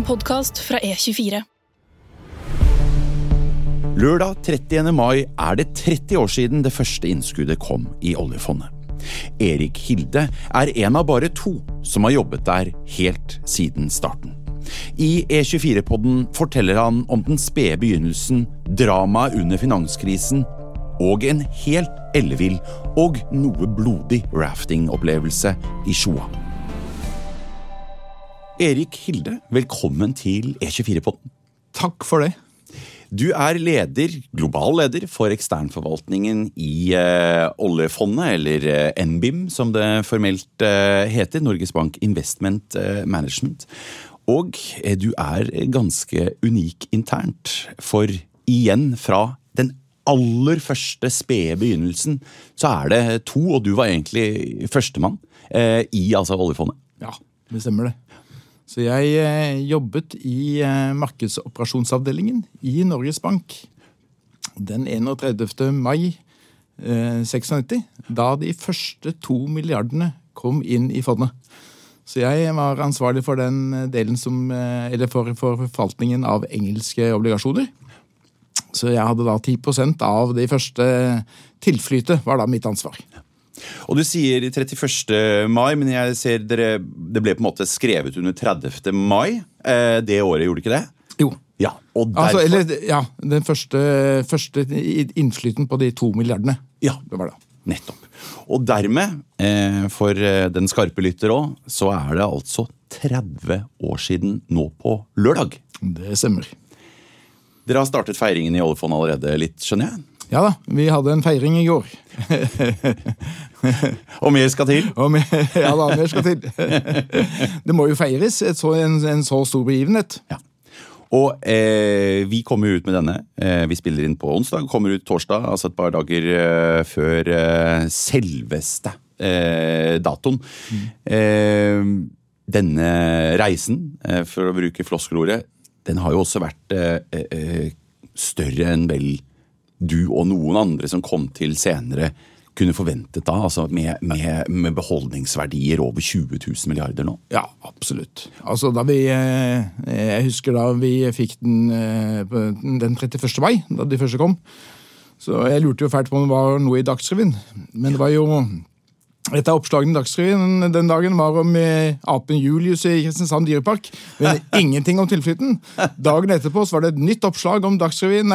podcast fra E24. Lørdag 30. mai det 30 år siden det første innskuddet kom i oljefondet. Erik Hilde en av bare 2 som har jobbet der helt siden starten. I E24-podden forteller han om den spede begynnelsen, dramaet under finanskrisen og en helt ellevill og noe blodig rafting-opplevelse i Sjoa. Erik Hilde, velkommen til E24-podden. Takk for det. Du leder, global leder for eksternforvaltningen i oljefondet, eller NBIM som det formelt heter, Norges Bank Investment Management. Og du ganske unik internt, for igjen fra den aller første spede begynnelsen, så det 2, og du var egentlig førstemann i oljefondet. Ja, det stemmer det. Så jeg jobbet i markedsoperasjonsavdelingen i Norges Bank den 31. mai 96, da de første 2 milliardene kom inn i fondet. Så jeg var ansvarlig for den delen eller for forvaltningen av engelske obligasjoner. Så jeg hadde da 10% av de første tilflytet var da mitt ansvar. Og du sier 31. mai, men jeg ser det ble på en måte skrevet under 30. mai. Det året gjorde ikke det? Jo. Ja, og derfor... den første innflyten på de 2 milliardene. Ja, det var det. Nettopp. Og dermed, for den skarpe lytter også, så det altså 30 år siden nå på lørdag. Det stemmer. Dere har startet feiringen i oljefondet allerede litt, skjønner jeg? Ja da, vi hadde en feiring i går. Og mer skal til? Ja da, mer skal til. Det må jo feires, en så stor begivenhet. Ja. Og vi kommer ut med denne. Vi spiller inn på onsdag, kommer ut torsdag, altså et par dager før selveste datoen. Denne reisen, for å bruke floskelordet, den har jo også vært større enn vel du og noen andre som kom til senere kunne forventet da, altså med beholdningsverdier over 20 000 milliarder nå. Ja, absolutt. Altså jeg husker da vi fikk den 31. mai, da de første kom, så jeg lurte jo fælt på om det var noe i Dagsrevyen, men det var jo et av oppslagene i Dagsrevyen den dagen var om apen Julius i Kristiansand dyrepark, men ingenting om tilflytten. Dagen etterpå så var det et nytt oppslag om Dagsrevyen,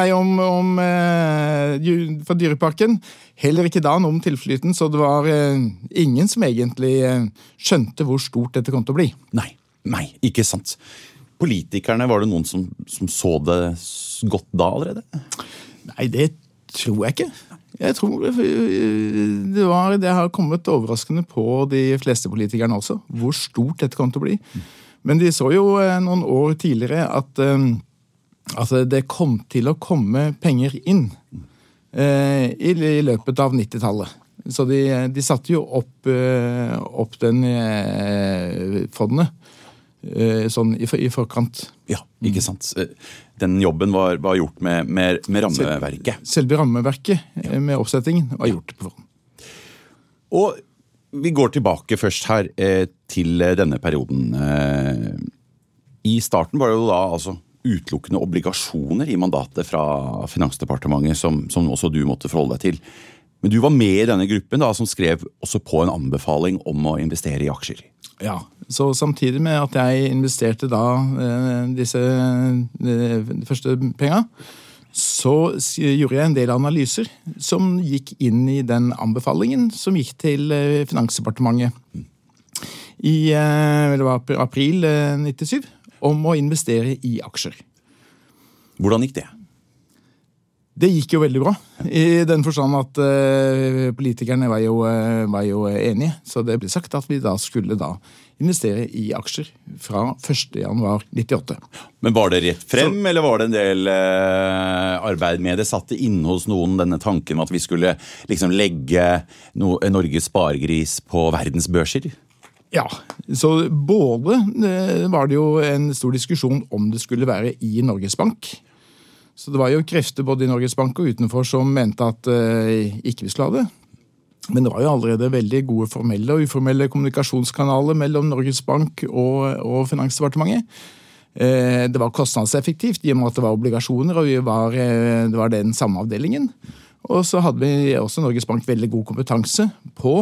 for dyreparken. Heller ikke da noe om tilflytten, så det var ingen som egentlig skjønte hvor stort dette kom til å bli. Nei, ikke sant. Politikerne, var det noen som så det godt da allerede? Nei, det tror jeg ikke. Jeg tror det har kommet overraskende på de fleste politikerne også, hvor stort dette kom til å bli. Men de så jo noen år tidligere at det kom til å komme penger inn i løpet av 90-tallet. Så de satte jo opp den fondet sånn i forkant. Ja, ikke sant. Den jobben var gjort med rammeverket. Selve rammeverket med oppsettingen var gjort på forhånd. Og vi går tilbake først her til denne perioden. I starten var det jo da altså utelukkende obligasjoner i mandatet fra Finansdepartementet som også du måtte forholde deg til. Men du var med i denne gruppen da, som skrev også på en anbefaling om å investere i aksjer. Ja, så samtidig med at jeg investerte da de første penga, så gjorde jeg en del analyser som gikk inn i den anbefalingen som gikk til Finansdepartementet i april 97 om å investere i aksjer. Hvordan gikk det? Det gikk jo veldig bra, i den forstand at politikerne var jo enige, så det ble sagt at vi da skulle investere i aksjer fra 1. januar 98. Men var det rett frem, eller var det en del arbeid med det? Satt det inne hos noen denne tanken om at vi skulle liksom legge Norges sparegris på verdens børser? Ja, så både var det jo en stor diskusjon om det skulle være i Norges Bank. Så det var jo krefter både i Norges Bank og utenfor som mente at ikke vi skulle ha det. Men det var jo allerede veldig gode formelle og uformelle kommunikasjonskanaler mellom Norges Bank og Finansdepartementet. Det var kostnadseffektivt, i og med at det var obligasjoner, og det var den samme avdelingen. Og så hadde vi også Norges Bank veldig god kompetanse på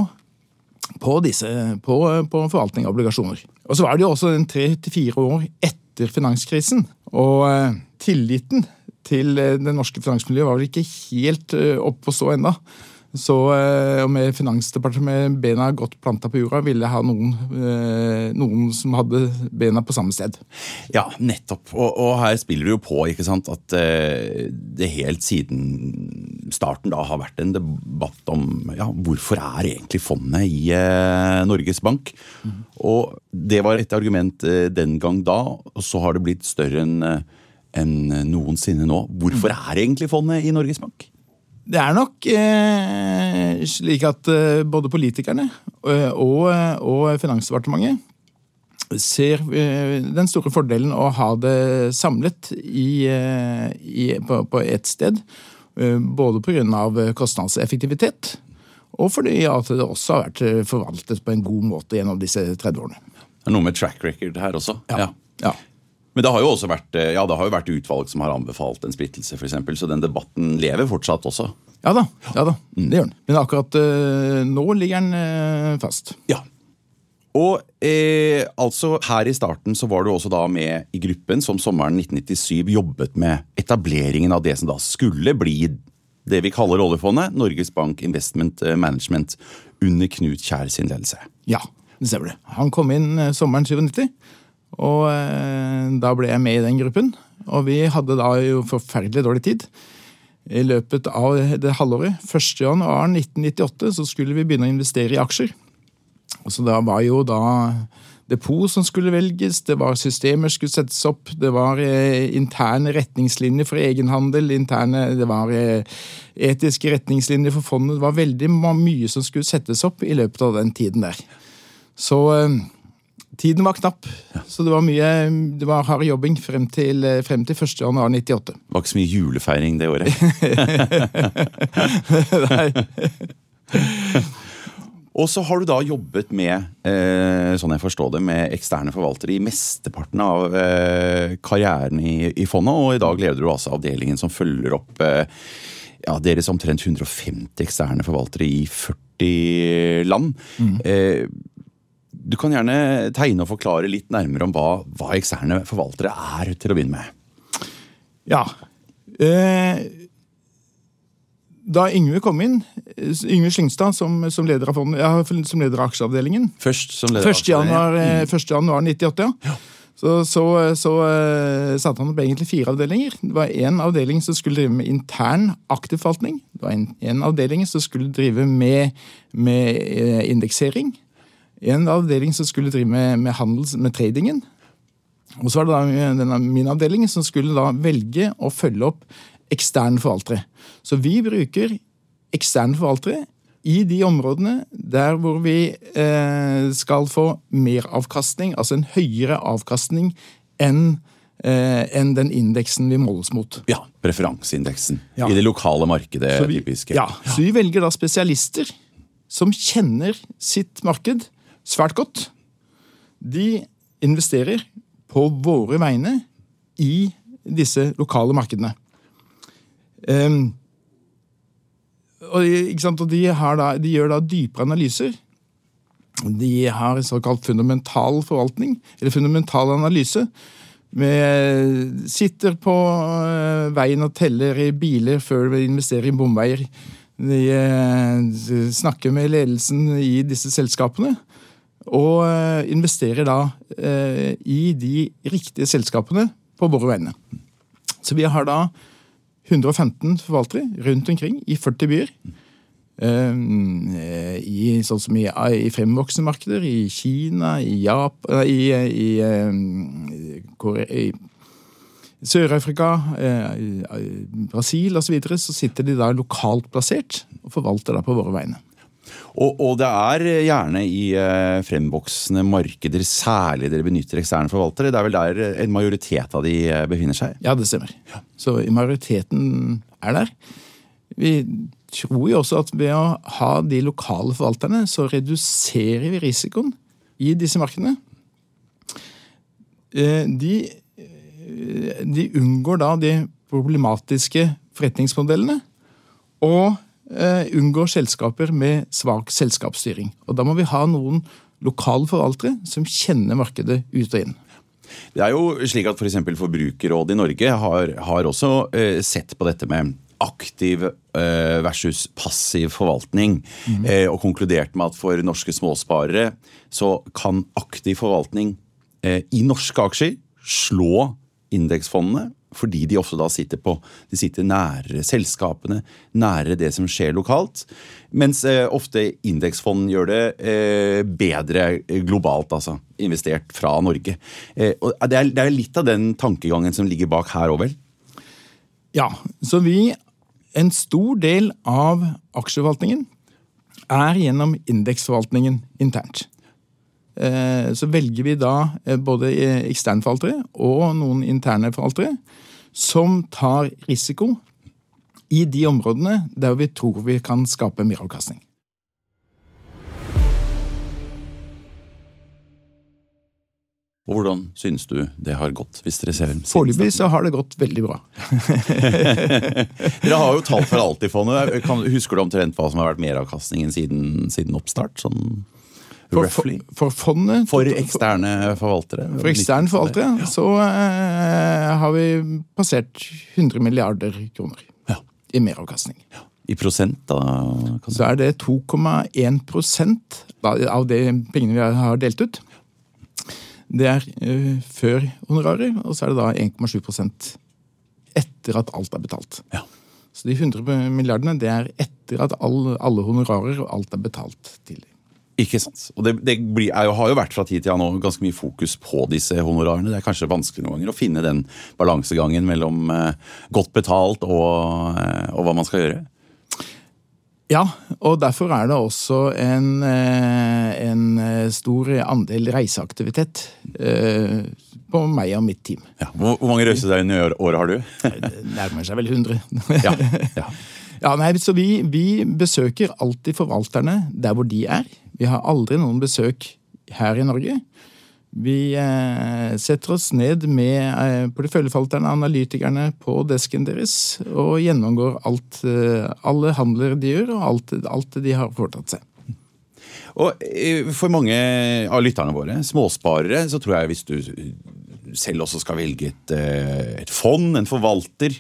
forvaltning av obligasjoner. Og så var det jo også 3 til 4 år etter finanskrisen, og tilliten til det norske finansmiljøet var vel ikke helt opp å stå enda. Så med Finansdepartementet bena godt plantet på jorda, ville ha noen som hadde bena på samme sted. Ja, nettopp. Og her spiller det jo på, ikke sant, at det helt siden starten da har vært en debatt om hvorfor egentlig fondet i Norges Bank. Og det var et argument den gang da, og så har det blitt større enn noensinne nå. Hvorfor egentlig fondet i Norges Bank? Det nok slik at både politikerne og Finansdepartementet ser den store fordelen å ha det samlet på et sted, både på grunn av kostnadseffektivitet, og fordi at det også har vært forvaltet på en god måte gjennom disse 30 årene. Det noe med track record her også? Ja. Men det har jo også vært utvalg som har anbefalt en splittelse, for eksempel, så den debatten lever fortsatt også. Ja da, det gjør den. Men akkurat nå ligger den fast. Ja. Og altså her i starten så var du også da med i gruppen som sommeren 1997 jobbet med etableringen av det som da skulle bli det vi kaller oljefondet, Norges Bank Investment Management, under Knut Kjær sin ledelse. Ja, det ser vi det. Han kom inn sommeren 97, og da ble jeg med i den gruppen, og vi hadde da jo forferdelig dårlig tid. I løpet av det halvåret, 1. januar 1998, så skulle vi begynne å investere i aksjer. Og så da var jo depot som skulle velges, det var systemer som skulle settes opp, det var interne retningslinjer for egenhandel, det var etiske retningslinjer for fondet, det var veldig mye som skulle settes opp i løpet av den tiden der. Så tiden var knapp, så det var hard jobbing frem til 1. januar 98. Det var ikke så mye julefeiring det året. Nei. Og så har du da jobbet med, sånn jeg forstår det, med eksterne forvaltere i mesteparten av karrieren i fondet, og i dag leder du altså avdelingen som følger opp deres omtrent 150 eksterne forvaltere i 40 land. Du kan gjerne tegne og forklare litt nærmere om hva eksterne forvaltere til å begynne med. Ja. Da Yngve kom inn, Yngve Slyngstad som leder av fondet, som leder av aksjeavdelingen. Først som leder av aksjeavdelingen. 1. januar 98, ja. Så satte han opp egentlig 4 avdelinger. Det var en avdeling som skulle drive med intern aktiv forvaltning. Det var en avdeling som skulle drive med indeksering. En avdeling som skulle drive med handel, med tradingen. Og så var det da min avdeling som skulle da velge å følge opp eksterne forvaltere. Så vi bruker eksterne forvaltere i de områdene der hvor vi skal få mer avkastning, altså en høyere avkastning enn den indeksen vi måles mot. Ja, preferanseindeksen. Ja. I det lokale markedet, typisk. Ja, så vi velger da spesialister som kjenner sitt marked svært godt. De investerer på våre vegne i disse lokale markedene. Og de gjør da dypere analyser. De har såkalt fundamental forvaltning, eller fundamental analyse. Sitter på veien og teller i biler før vi investerer i bomveier. De snakker med ledelsen i disse selskapene, og investerer da i de riktige selskapene på våre vegne. Så vi har da 115 forvaltere rundt omkring i 40 byer. Sånn som i fremvoksende markeder, i Kina, i Japan, i Sør-Afrika, Brasil og så videre, så sitter de da lokalt plassert og forvalter da på våre vegne. Og det gjerne i fremvoksende markeder, særlig dere benytter eksterne forvaltere. Det vel der en majoritet av de befinner seg? Ja, det stemmer. Så majoriteten der. Vi tror jo også at ved å ha de lokale forvalterne, så reduserer vi risikoen i disse markedene. De de unngår da de problematiske forretningsmodellene, og unngår selskaper med svak selskapsstyring. Og da må vi ha noen lokale forvaltere som kjenner markedet ut og inn. Det jo slik at for eksempel Forbrukerrådet i Norge har også sett på dette med aktiv versus passiv forvaltning, og konkludert med at for norske småsparere så kan aktiv forvaltning i norske aksjer slå indeksfondene, fordi de ofte da sitter nære selskapene, nære det som skjer lokalt, mens ofte indeksfond gjør det bedre globalt, altså investert fra Norge. Og det litt av den tankegangen som ligger bak her også, vel? Ja, så en stor del av aksjeforvaltningen gjennom indeksforvaltningen internt. Så velger vi da både eksterne forvaltere og noen interne forvaltere som tar risiko i de områdene der vi tror vi kan skape mer avkastning. Og hvordan synes du det har gått, hvis dere ser? Foreløpig så har det gått veldig bra. Dere har jo tall for Altifondet. Husker du omtrent hva som har vært meravkastningen siden oppstart? Sånn roughly? For fondet? For eksterne forvaltere? For eksterne forvaltere så har vi passert 100 milliarder kroner i meravkastning. Ja. I prosent da? Så det 2,1% av de pengene vi har delt ut. Det før honorarer, og så det da 1,7% etter at alt betalt. Ja. Så de 100 milliardene, det etter at alle honorarer og alt betalt til. Ikke sant. Og det har jo vært fra tid til nå ganske mye fokus på disse honorarene. Det kanskje vanskelig noen ganger å finne den balansegangen mellom godt betalt og hva man skal gjøre. Ja, og derfor det også en stor andel reiseaktivitet på meg og mitt team. Ja, hvor mange reisedøgn i året har du? Nærmer seg vel 100. Ja. Ja, nei, så vi besøker alltid forvalterne der hvor de Vi har aldri noen besøk her i Norge. Vi setter oss ned med porteføljeforvalterne, analytikerne på desken deres, og gjennomgår alle handler de gjør, og alt de har foretatt seg. Og for mange av lytterne våre, småsparere, så tror jeg hvis du selv også skal velge et fond, en forvalter,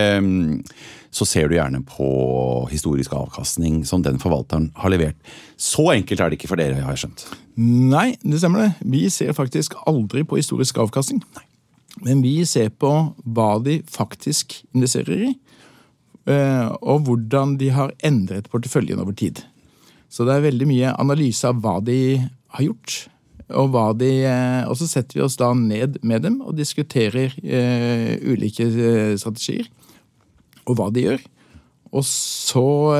så ser du gjerne på historisk avkastning som den forvalteren har levert. Så enkelt det ikke for dere, har jeg skjønt. Nei, det stemmer det. Vi ser faktisk aldri på historisk avkastning. Nei. Men vi ser på hva de faktisk investerer i, og hvordan de har endret porteføljen over tid. Så det veldig mye analyse av hva de har gjort, og så setter vi oss da ned med dem og diskuterer ulike strategier, og hva de gjør. Og så,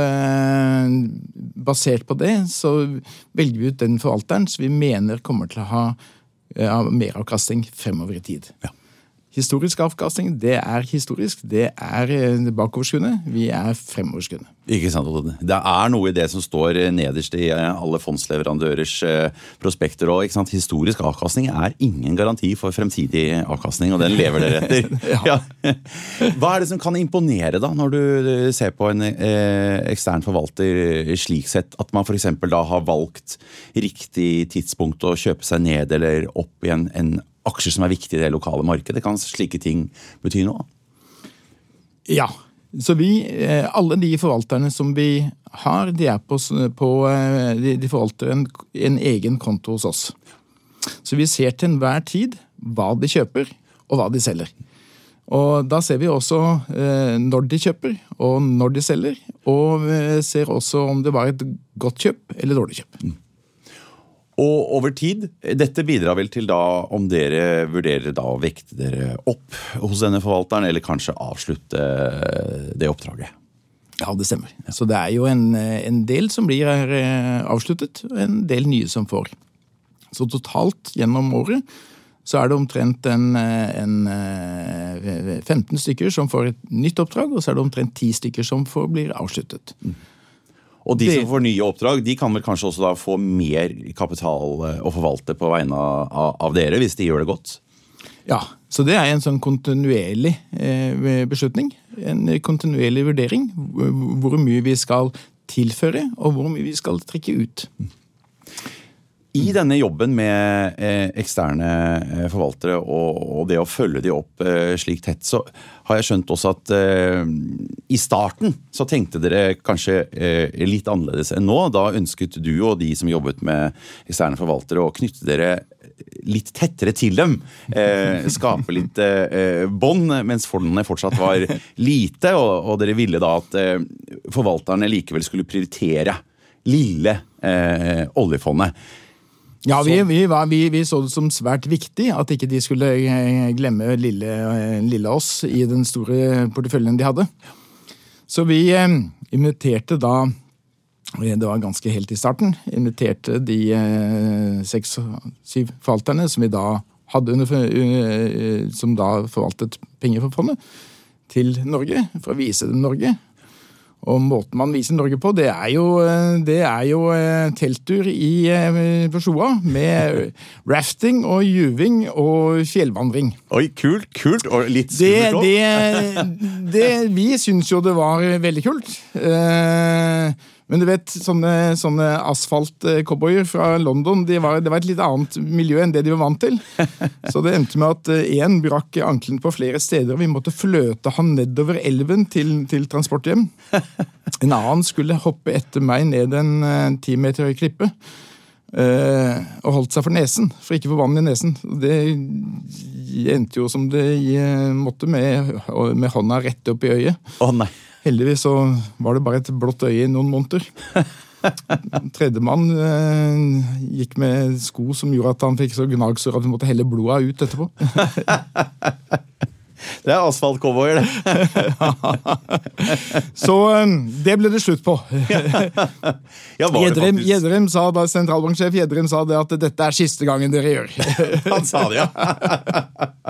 basert på det, så velger vi ut den forvalteren som vi mener kommer til å ha meravkastning fremover i tid. Ja. Historisk avkastning, det historisk, det bakoverskuende, vi fremoverskuende. Ikke sant, det noe i det som står nederst i alle fondsleverandørers prospekter også, ikke sant? Historisk avkastning ingen garanti for fremtidig avkastning, og den lever dere etter. Ja. Hva det som kan imponere da, når du ser på en ekstern forvalter slik sett, at man for eksempel da har valgt riktig tidspunkt å kjøpe seg ned eller opp i en aksjer som viktig i det lokale markedet? Kan slike ting bety noe? Ja, så alle de forvalterne som vi har, de de forvalter en egen konto hos oss. Så vi ser til enhver tid hva de kjøper og hva de selger. Og da ser vi også når de kjøper og når de selger, og ser også om det var et godt kjøp eller dårlig kjøp. Og over tid, dette bidrar vel til da om dere vurderer da å vekte dere opp hos denne forvalteren, eller kanskje avslutte det oppdraget? Ja, det stemmer. Så det jo en del som blir avsluttet, og en del nye som får. Så totalt gjennom året så det omtrent 15 stykker som får et nytt oppdrag, og så det omtrent 10 stykker som blir avsluttet. Og de som får nye oppdrag, de kan vel kanskje også da få mer kapital å forvalte på vegne av dere, hvis de gjør det godt? Ja, så det en sånn kontinuerlig beslutning, en kontinuerlig vurdering, hvor mye vi skal tilføre, og hvor mye vi skal trekke ut. I denne jobben med eksterne forvaltere og det å følge de opp slik tett, så har jeg skjønt også at i starten så tenkte dere kanskje litt annerledes enn nå. Da ønsket du og de som jobbet med eksterne forvaltere å knytte dere litt tettere til dem, skape litt bånd, mens fondene fortsatt var lite, og dere ville da at forvalterne likevel skulle prioritere lille oljefondet. Ja, vi så det som svært viktig at ikke de skulle glemme lille oss i den store porteføljen de hadde. Så vi inviterte da, det var ganske helt i starten, inviterte de 6-7 forvalterne som vi da hadde som da forvaltet penger for fondet, til Norge, for å vise dem Norge. Og måten man viser Norge på, det jo telttur på Sjoa med rafting og juving og fjellvandring. Oi, kult, og litt skummelt. Vi synes jo det var veldig kult. Men du vet, sånne asfalt-cowboyer fra London, det var et litt annet miljø enn det de var vant til. Så det endte med at en brakk ankelen på flere steder, og vi måtte fløte han nedover elven til transporthjem. En annen skulle hoppe etter meg ned en 10 meter høy klippe, og holdt seg for nesen, for ikke å få vann i nesen. Det endte jo som det måtte med hånda rett opp i øyet. Å nei. Heldigvis så var det bare et blått øye i noen måneder. Tredjemann gikk med sko som gjorde at han fikk så gnagsår at vi måtte helle blodet ut etterpå. Det asfalt-cowboyer, det. Så det ble det slutt på. Gjedrem sa da, sentralbanksjef Gjedrem sa det at dette siste gangen dere gjør. Han sa det, ja.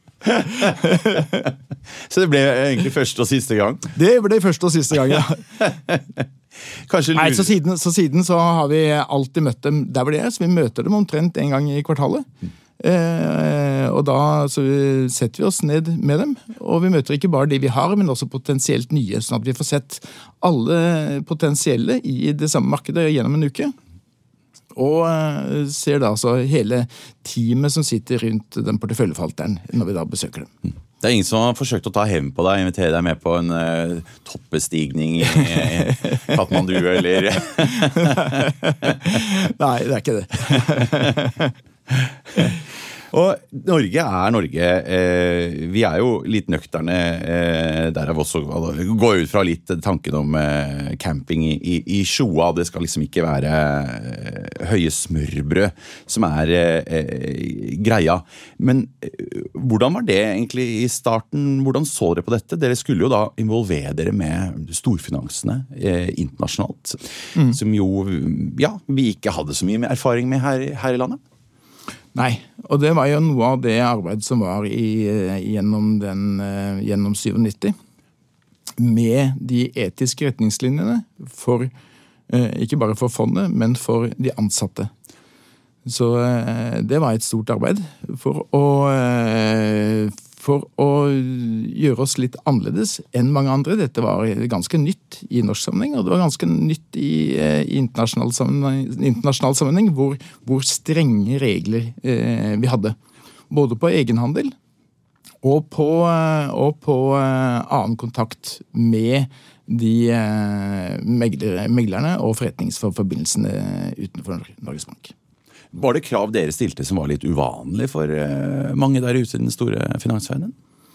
Så det ble egentlig første og siste gang? Det ble første og siste gang, ja. Nei, så siden så har vi alltid møtt dem der hvor de så vi møter dem omtrent en gang i kvartalet. Og da så setter vi oss ned med dem, og vi møter ikke bare de vi har, men også potensielt nye, sånn at vi får sett alle potensielle i det samme markedet gjennom en uke. Og ser da altså hele teamet som sitter rundt den porteføljeforvalteren når vi da besøker dem. Det ingen som har forsøkt å ta hevn på deg, invitere deg med på en toppestigning i Kathmandu, eller? Nei, det ikke det. Og Norge Norge. Vi jo litt nøkterne derav også. Gå ut fra litt tanken om camping i Sjoa. Det skal liksom ikke være høye smørbrød som greia. Men hvordan var det egentlig i starten? Hvordan så dere på dette? Dere skulle jo da involvere dere med storfinansene internasjonalt. Som jo, ja, vi ikke hadde så mye erfaring med her i landet. Nei, og det var jo noe av det arbeidet som var gjennom 97, med de etiske retningslinjene for, ikke bare for fondet, men for de ansatte. Så det var et stort arbeid for å gjøre oss litt annerledes enn mange andre. Dette var ganske nytt i norsk sammenheng, og det var ganske nytt i internasjonal sammenheng, hvor strenge regler vi hadde. Både på egenhandel og på annen kontakt med de meglerne og forretningsforbindelsene utenfor Norges Bank. Var det krav dere stilte som var litt uvanlig for mange der ute i den store finansverdenen?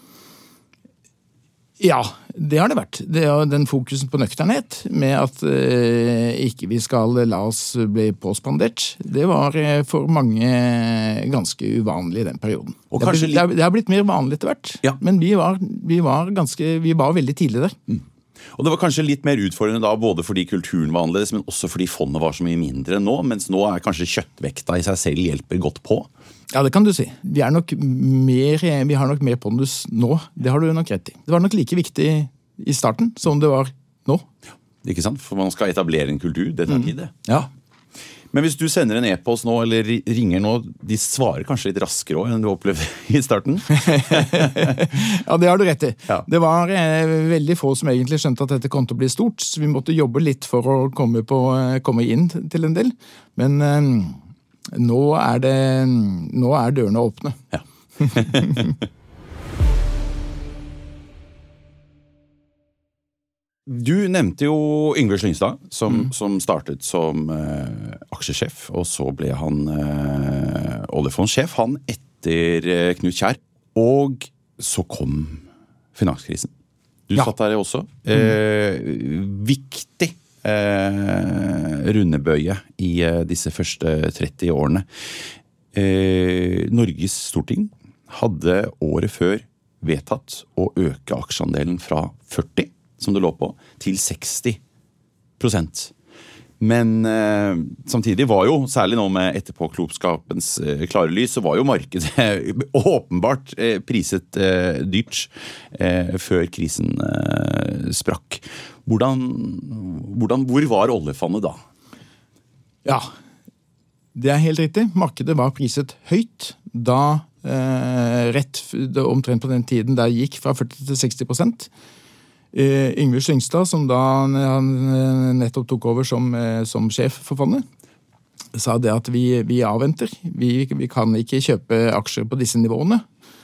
Ja, det har det vært. Det den fokusen på nøkternhet, med at ikke vi skal la oss bli påspandert. Det var for mange ganske uvanlig i den perioden. Det har blitt mer vanlig etter hvert, ja. Men vi var veldig tidlig der. Og det var kanskje litt mer utfordrende da, både fordi kulturen var annerledes, men også fordi fondet var så mye mindre nå, mens nå kanskje kjøttvekta i seg selv hjelper godt på. Ja, det kan du si. Vi har nok mer pondus nå, det har du nok rett i. Det var nok like viktig i starten som det var nå. Ikke sant? For man skal etablere en kultur, det tar tid det. Ja. Men hvis du sender en e-post nå, eller ringer nå, de svarer kanskje litt raskere også enn du opplevde i starten? Ja, det har du rett i. Ja. Det var veldig få som egentlig skjønte at dette kom til å bli stort, så vi måtte jobbe litt for å komme inn til en del. Men nå er dørene åpne. Ja. Du nevnte jo Yngve Slyngstad, som startet som aksjesjef, og så ble han oljefondsjef, han etter Knut Kjær. Og så kom finanskrisen. Du satt der også. Viktig rundebøye i disse første 30 årene. Norges Storting hadde året før vedtatt å øke aksjeandelen fra 40%, som det lå på, til 60%. Men samtidig var jo, særlig nå med etterpåklokskapens klare lys, så var jo markedet åpenbart priset dyrt før krisen sprakk. Hvor var oljefondet da? Ja, det er helt riktig. Markedet var priset høyt da omtrent på den tiden der gikk fra 40% til 60%. Yngve Slyngstad, som da han nettopp tok over som sjef for fondet, sa det at vi avventer. Vi kan ikke kjøpe aksjer på disse nivåene.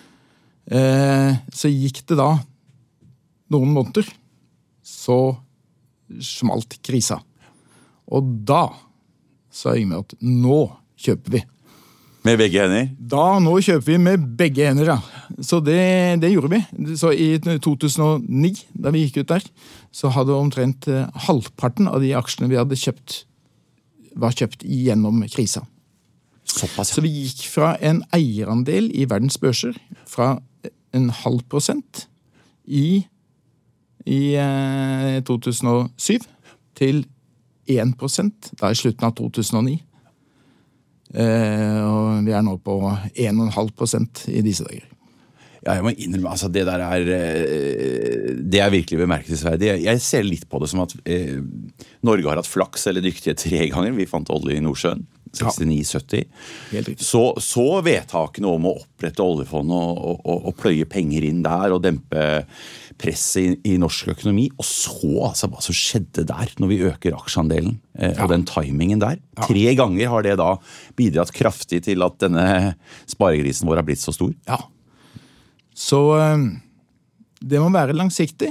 Så gikk det da noen måneder, så smalt krisa. Og da sa Yngve at nå kjøper vi. Med begge hender? Nå kjøper vi med begge hender, ja. Så det gjorde vi. Så i 2009, da vi gikk ut der, så hadde omtrent halvparten av de aksjene vi hadde kjøpt, var kjøpt gjennom krisa. Såpass, ja. Så vi gikk fra en eierandel i verdens børser fra 0,5% i 2007 til 1% da i slutten av 2009. Og vi er nå på 1,5% i disse dager. Ja, jeg må innrømme, altså det der det er virkelig bemerkelsesverdig. Jeg ser litt på det som at Norge har hatt flaks eller dyktige 3 ganger. Vi fant olje i Nordsjøen, 69-70. Så vedtakene om å opprette oljefondet og pløye penger inn der og dempe presset i norsk økonomi, og så altså hva som skjedde der når vi øker aksjeandelen og den timingen der. 3 ganger har det da bidratt kraftig til at denne sparegrisen vår har blitt så stor. Ja. Så det må være langsiktig.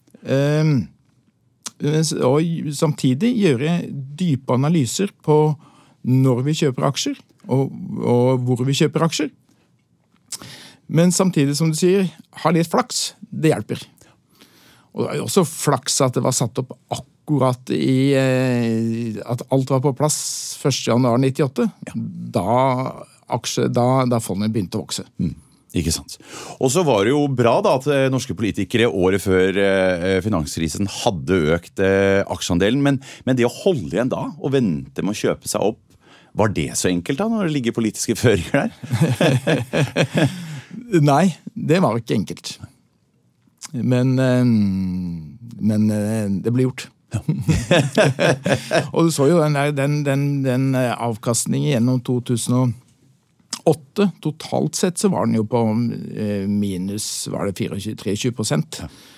Og samtidig gjøre dype analyser på når vi kjøper aksjer, og hvor vi kjøper aksjer. Men samtidig, som du sier, ha litt flaks, det hjelper. Og det er jo også flaks at det var satt opp akkurat i at alt var på plass 1. januar 98. Da fondet begynte å vokse. Ikke sant. Og så var det jo bra da at norske politikere året før finanskrisen hadde økt aksjeandelen, men det å holde igjen da og vente med å kjøpe seg opp, var det så enkelt da når det ligger politiske føringer der? Nei, det var ikke enkelt. Men det ble gjort. Og du så jo den avkastningen gjennom 2008, totalt sett så var den jo på minus, var det 23%.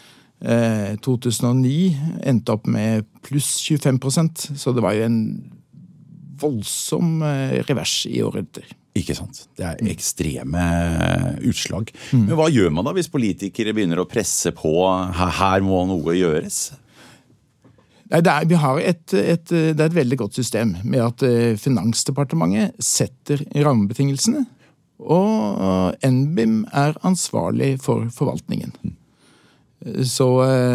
2009 endte opp med pluss 25%, så det var jo en voldsom revers i året etter. Ikke sant. Det er ekstreme utslag. Men hva gjør man da hvis politikere begynner å presse på her må noe gjøres? Nei, vi har det er et veldig godt system med at Finansdepartementet setter rammebetingelsene, og NBIM er ansvarlig for forvaltningen. Så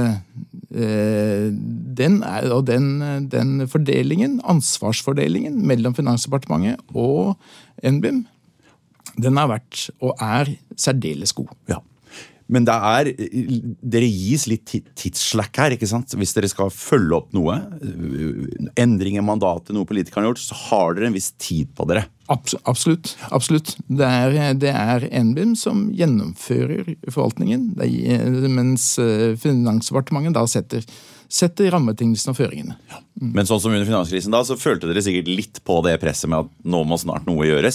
den fordelingen, ansvarsfordelingen mellom Finansdepartementet og NBIM, den har vært og er særdeles god. Ja. Men dere gis litt tidsslakk her, ikke sant? Hvis dere skal følge opp noe, endring i mandatet, noe politikerne har gjort, så har dere en viss tid på dere. Absolutt. Det er NBIM som gjennomfører forvaltningen, mens Finansdepartementet da setter rammebetingelsene og føringene. Men sånn som under finanskrisen da, så følte dere sikkert litt på det presset med at nå må snart noe gjøres.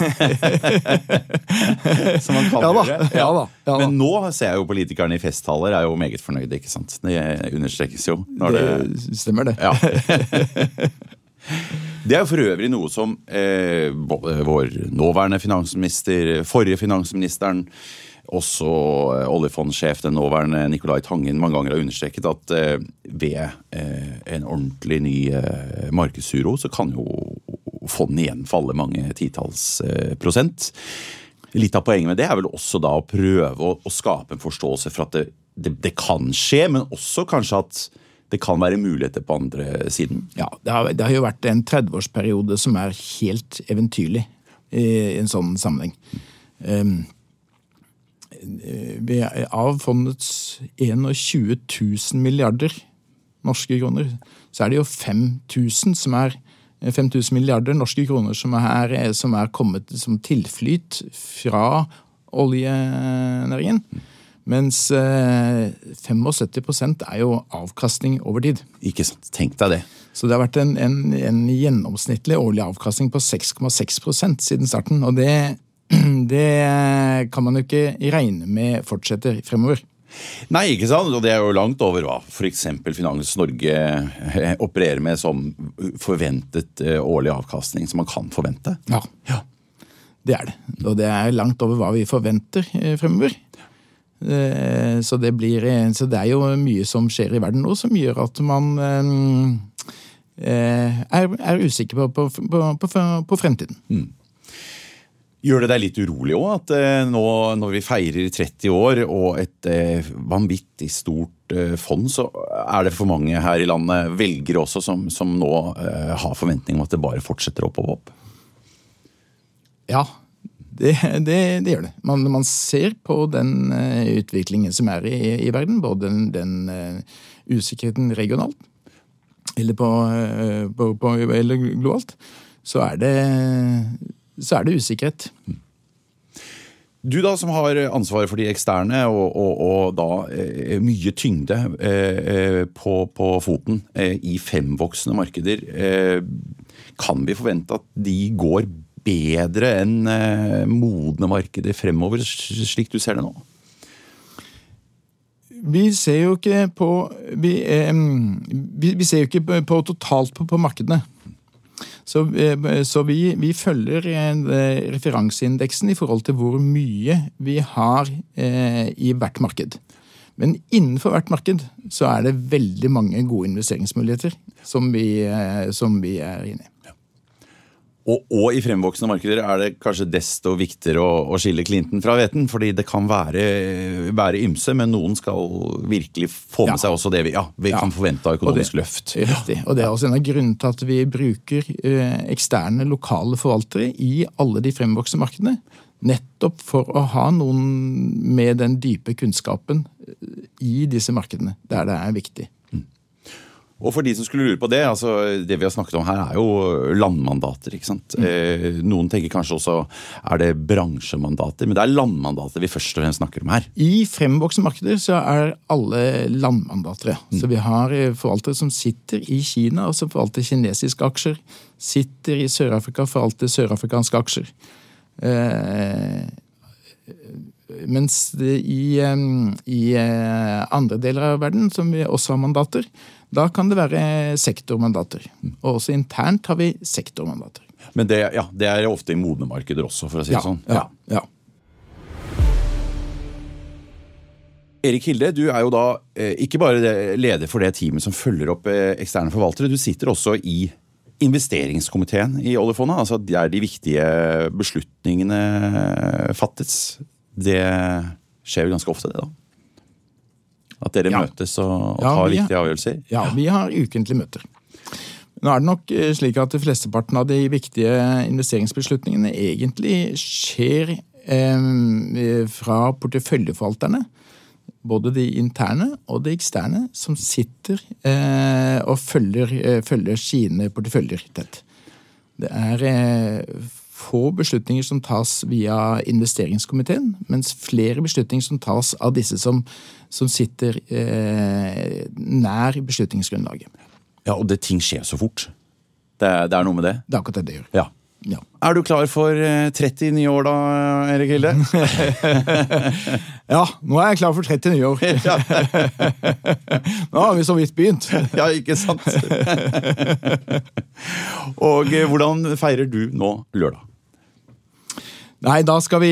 Som man kan gjøre. Ja da. Men nå ser jeg jo politikerne i festtaler er jo meget fornøyde, ikke sant? Det understrekkes jo. Det stemmer det. Ja. Det er jo for øvrig noe som både vår nåværende finansminister, forrige finansministeren, også oljefondsjef, den nåværende Nicolai Tangen, mange ganger har understreket at ved en ordentlig ny markedsuro så kan jo fondet igjen falle mange titalls prosent. Litt av poenget med det er vel også da å prøve å skape en forståelse for at det kan skje, men også kanskje at det kan være muligheter på andre siden. Ja, det har jo vært en 30-årsperiode som er helt eventyrlig i en sånn sammenheng. Av fondets 21 000 milliarder norske kroner, så er det jo 5 000 milliarder norske kroner som er kommet som tilflyt fra oljenæringen. Mens 75% er jo avkastning over tid. Ikke sant, tenk deg det. Så det har vært en gjennomsnittlig årlig avkastning på 6,6% siden starten, og det kan man jo ikke regne med fortsetter fremover. Nei, ikke sant, og det er jo langt over hva for eksempel Finans Norge opererer med som forventet årlig avkastning som man kan forvente. Ja, det er det. Og det er langt over hva vi forventer fremover. Så det er jo mye som skjer i verden nå som gjør at man er usikker på fremtiden. Gjør det deg litt urolig også at nå når vi feirer 30 år og et vanvittig stort fond, så er det for mange her i landet velgere også som nå har forventning om at det bare fortsetter opp og opp? Ja, det gjør det. Man ser på den utviklingen som er i verden, både den usikkerheten regionalt eller eller globalt, så er det usikkerhet. Du da som har ansvaret for de eksterne og da mye tyngde på foten i fremvoksende markeder, kan vi forvente at de går bedre enn modne markeder fremover, slik du ser det nå? Vi ser jo ikke på totalt på markedene. Så vi følger referanseindeksen i forhold til hvor mye vi har i hvert marked. Men innenfor hvert marked så er det veldig mange gode investeringsmuligheter som vi er inne i. Og i fremvoksende markeder er det kanskje desto viktigere å skille klinten fra hveten, fordi det kan være ymse, men noen skal virkelig få med seg også det vi kan forvente av økonomisk løft. Riktig, og det er også en av grunnen til at vi bruker eksterne lokale forvaltere i alle de fremvoksende markedene, nettopp for å ha noen med den dype kunnskapen i disse markedene, der det er viktig. Og for de som skulle lure på det, altså det vi har snakket om her er jo landmandater, ikke sant? Noen tenker kanskje også, er det bransjemandater? Men det er landmandater vi først og fremst snakker om her. I fremvoksende markeder så er alle landmandater. Så vi har forvaltere som sitter i Kina, og som forvalter kinesiske aksjer, sitter i Sør-Afrika, forvalter sørafrikanske aksjer. Mens i andre deler av verden, som vi også har mandater, da kan det være sektormandater. Og også internt har vi sektormandater. Men det er ofte i modne markeder også, for å si det sånn. Ja. Erik Hilde, du er jo da ikke bare leder for det teamet som følger opp eksterne forvaltere, du sitter også i investeringskomiteen i oljefondet, altså der de viktige beslutningene fattes. Det skjer jo ganske ofte det da. At dere møtes og tar viktige avgjørelser? Ja, vi har ukentlige møter. Nå er det nok slik at de flesteparten av de viktige investeringsbeslutningene egentlig skjer fra porteføljeforvalterne, både de interne og de eksterne, som sitter og følger sine porteføljer tett. Det er få beslutninger som tas via investeringskomiteen, mens flere beslutninger som tas av disse som sitter nær beslutningsgrunnlaget. Ja, og ting skjer så fort. Det er noe med det. Det er akkurat det gjør. Ja. Ja. Er du klar for 30 nye år da, Erik Hilde? Ja, nå er jeg klar for 30 nye år. Ja. Nå har vi så vidt begynt. Ja, ikke sant? Og hvordan feirer du nå lørdag? Nei, da skal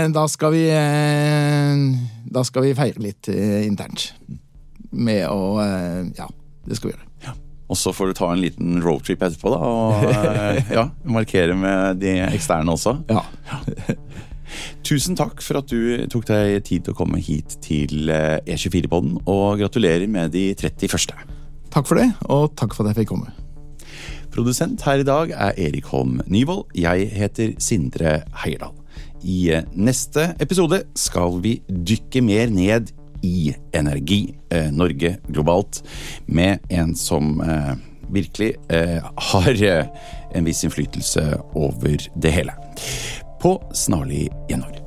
vi feire litt internt. Med å, ja, det skal vi gjøre. Og så får du ta en liten roadtrip etterpå da, og markere med de eksterne også. Ja. Tusen takk for at du tok deg tid til å komme hit til E24-podden, og gratulerer med de 31. Takk for det, og takk for at jeg fikk komme. Produsent her i dag er Erik Holm Nyvold. Jeg heter Sindre Heierdal. I neste episode skal vi dykke mer ned i energi, Norge globalt, med en som virkelig har en viss innflytelse over det hele. På snarlig gjenhør.